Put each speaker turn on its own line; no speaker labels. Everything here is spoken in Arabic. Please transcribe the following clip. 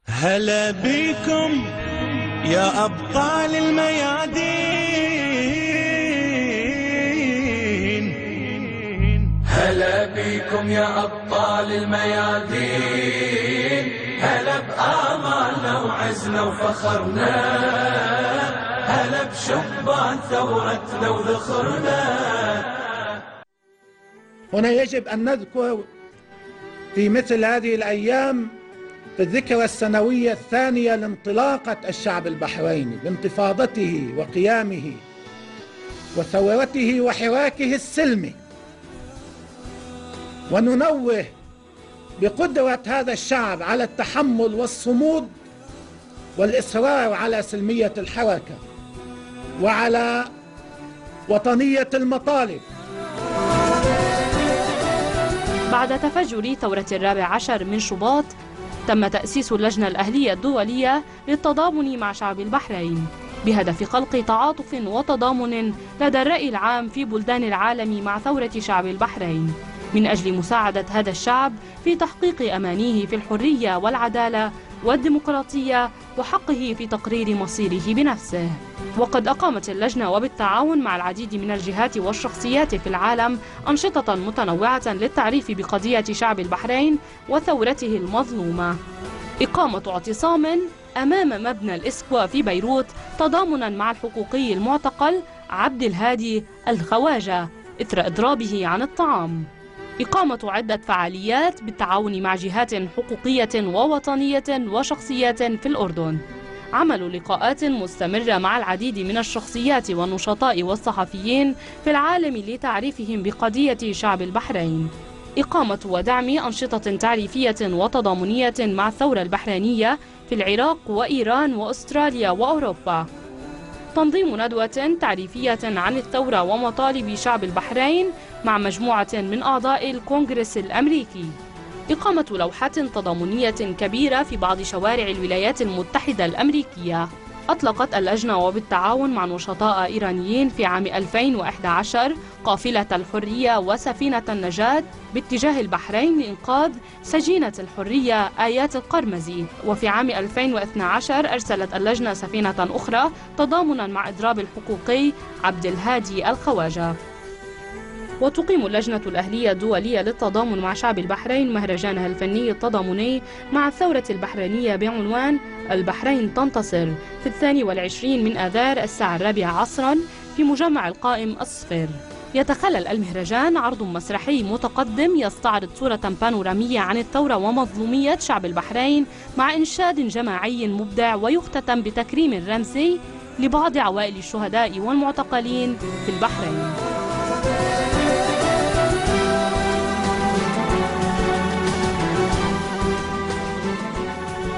هلا بيكم يا أبطال الميادين،
هلا بيكم يا أبطال الميادين، هلا بآمالنا وعزنا وفخرنا، هلا بشبان ثورتنا وذخرنا.
هنا يجب أن نذكر في مثل هذه الأيام في الذكرى السنوية الثانية لانطلاقة الشعب البحريني بانتفاضته وقيامه وثورته وحراكه السلمي، وننوه بقدرة هذا الشعب على التحمل والصمود والإصرار على سلمية الحركة وعلى وطنية المطالب.
بعد تفجر ثورة 14 من شباط تم تأسيس اللجنة الأهلية الدولية للتضامن مع شعب البحرين بهدف خلق تعاطف وتضامن لدى الرأي العام في بلدان العالم مع ثورة شعب البحرين، من أجل مساعدة هذا الشعب في تحقيق أمانيه في الحرية والعدالة والديمقراطية وحقه في تقرير مصيره بنفسه. وقد أقامت اللجنة وبالتعاون مع العديد من الجهات والشخصيات في العالم أنشطة متنوعة للتعريف بقضية شعب البحرين وثورته المظلومة. إقامة اعتصام أمام مبنى الإسكوا في بيروت تضامنا مع الحقوقي المعتقل عبد الهادي الخواجة إثر إضرابه عن الطعام. إقامة عدة فعاليات بالتعاون مع جهات حقوقية ووطنية وشخصيات في الأردن. عمل لقاءات مستمرة مع العديد من الشخصيات والنشطاء والصحفيين في العالم لتعريفهم بقضية شعب البحرين. إقامة ودعم أنشطة تعريفية وتضامنية مع الثورة البحرينية في العراق وإيران وأستراليا وأوروبا. تنظيم ندوة تعريفية عن الثورة ومطالب شعب البحرين مع مجموعة من أعضاء الكونغرس الأمريكي. إقامة لوحات تضامنية كبيرة في بعض شوارع الولايات المتحدة الأمريكية. أطلقت اللجنة وبالتعاون مع نشطاء إيرانيين في عام 2011 قافلة الحرية وسفينة النجاة باتجاه البحرين لإنقاذ سجينة الحرية آيات القرمزي، وفي عام 2012 أرسلت اللجنة سفينة أخرى تضامنا مع إضراب الحقوقي عبد الهادي الخواجة. وتقيم اللجنة الأهلية الدولية للتضامن مع شعب البحرين مهرجانها الفني التضامني مع الثورة البحرينية بعنوان البحرين تنتصر في 22 من آذار الساعة 4 عصرا في مجمع القائم الصفر. يتخلل المهرجان عرض مسرحي متقدم يستعرض صورة بانورامية عن الثورة ومظلومية شعب البحرين مع إنشاد جماعي مبدع، ويختتم بتكريم رمزي لبعض عوائل الشهداء والمعتقلين في البحرين.